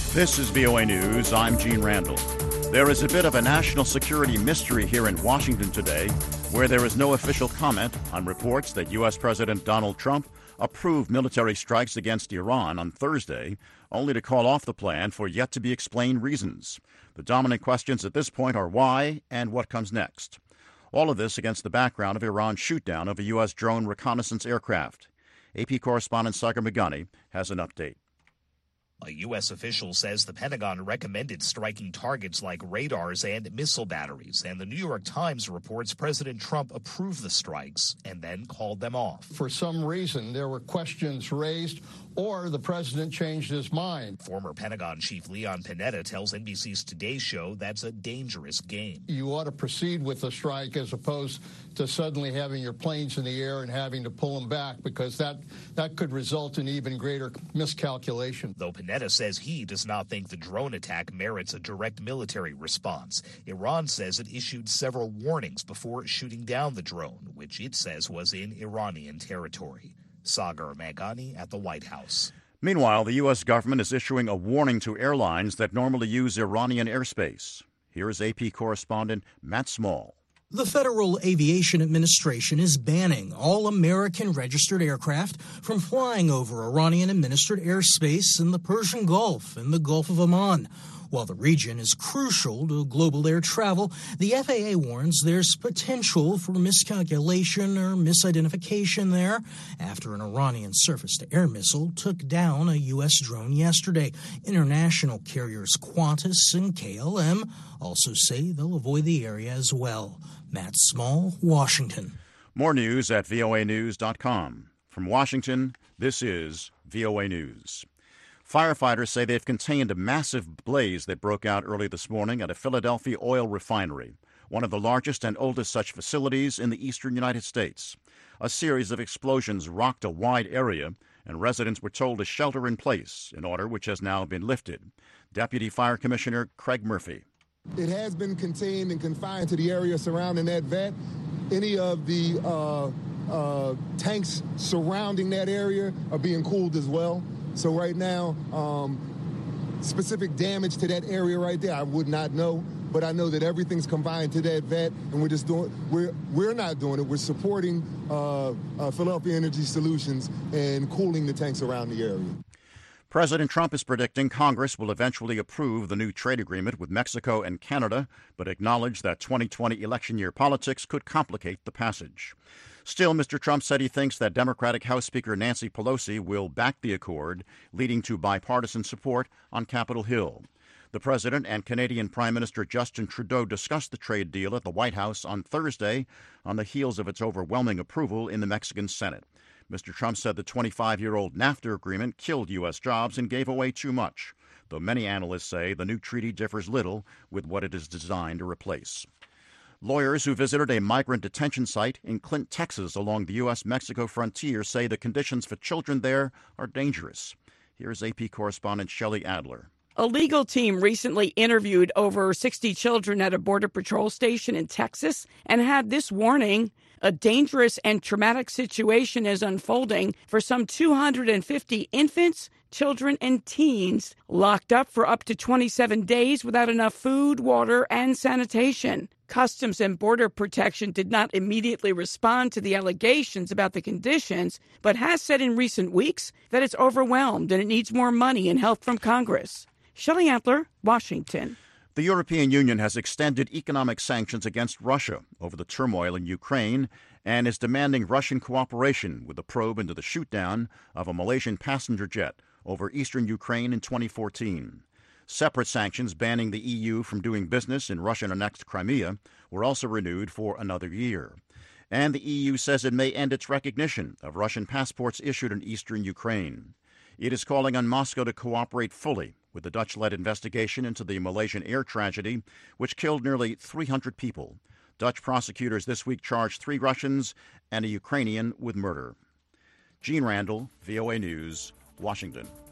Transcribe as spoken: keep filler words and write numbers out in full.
This is V O A News. I'm Gene Randall. There is a bit of a national security mystery here in Washington today, where there is no official comment on reports that U S. President Donald Trump approved military strikes against Iran on Thursday, only to call off the plan for yet-to-be-explained reasons. The dominant questions at this point are why and what comes next. All of this against the background of Iran's shootdown of a U S drone reconnaissance aircraft. A P correspondent Sagar Meghani has an update. A U S official says the Pentagon recommended striking targets like radars and missile batteries, and the New York Times reports President Trump approved the strikes and then called them off. For some reason, there were questions raised, or the president changed his mind. Former Pentagon Chief Leon Panetta tells N B C's Today Show that's a dangerous game. You ought to proceed with the strike as opposed to suddenly having your planes in the air and having to pull them back, because that, that could result in even greater miscalculation. Though Panetta says he does not think the drone attack merits a direct military response. Iran says it issued several warnings before shooting down the drone, which it says was in Iranian territory. Sagar Meghani at the White House. Meanwhile, the U S government is issuing a warning to airlines that normally use Iranian airspace. Here is A P correspondent Matt Small. The Federal Aviation Administration is banning all American-registered aircraft from flying over Iranian-administered airspace in the Persian Gulf and the Gulf of Oman. While the region is crucial to global air travel, the F A A warns there's potential for miscalculation or misidentification there after an Iranian surface-to-air missile took down a U S drone yesterday. International carriers Qantas and K L M also say they'll avoid the area as well. Matt Small, Washington. More news at V O A news dot com. From Washington, this is V O A News. Firefighters say they've contained a massive blaze that broke out early this morning at a Philadelphia oil refinery, one of the largest and oldest such facilities in the eastern United States. A series of explosions rocked a wide area, and residents were told to shelter in place, an order which has now been lifted. Deputy Fire Commissioner Craig Murphy. It has been contained and confined to the area surrounding that vet. Any of the uh, uh, tanks surrounding that area are being cooled as well. So right now, um, specific damage to that area right there, I would not know. But I know that everything's confined to that vet, and we're just doing. We're we're not doing it. We're supporting uh, uh, Philadelphia Energy Solutions and cooling the tanks around the area. President Trump is predicting Congress will eventually approve the new trade agreement with Mexico and Canada, but acknowledged that twenty twenty election year politics could complicate the passage. Still, Mister Trump said he thinks that Democratic House Speaker Nancy Pelosi will back the accord, leading to bipartisan support on Capitol Hill. The president and Canadian Prime Minister Justin Trudeau discussed the trade deal at the White House on Thursday on the heels of its overwhelming approval in the Mexican Senate. Mister Trump said the twenty-five-year-old NAFTA agreement killed U S jobs and gave away too much, though many analysts say the new treaty differs little with what it is designed to replace. Lawyers who visited a migrant detention site in Clint, Texas, along the U S Mexico frontier say the conditions for children there are dangerous. Here's A P correspondent Shelley Adler. A legal team recently interviewed over sixty children at a Border Patrol station in Texas and had this warning. A dangerous and traumatic situation is unfolding for some two hundred fifty infants, children, and teens locked up for up to twenty-seven days without enough food, water, and sanitation. Customs and Border Protection did not immediately respond to the allegations about the conditions, but has said in recent weeks that it's overwhelmed and it needs more money and help from Congress. Shelley Adler, Washington. The European Union has extended economic sanctions against Russia over the turmoil in Ukraine and is demanding Russian cooperation with the probe into the shootdown of a Malaysian passenger jet over eastern Ukraine in twenty fourteen. Separate sanctions banning the E U from doing business in Russian-annexed Crimea were also renewed for another year. And the E U says it may end its recognition of Russian passports issued in eastern Ukraine. It is calling on Moscow to cooperate fully with the Dutch-led investigation into the Malaysian air tragedy, which killed nearly three hundred people. Dutch prosecutors this week charged three Russians and a Ukrainian with murder. Gene Randall, V O A News, Washington.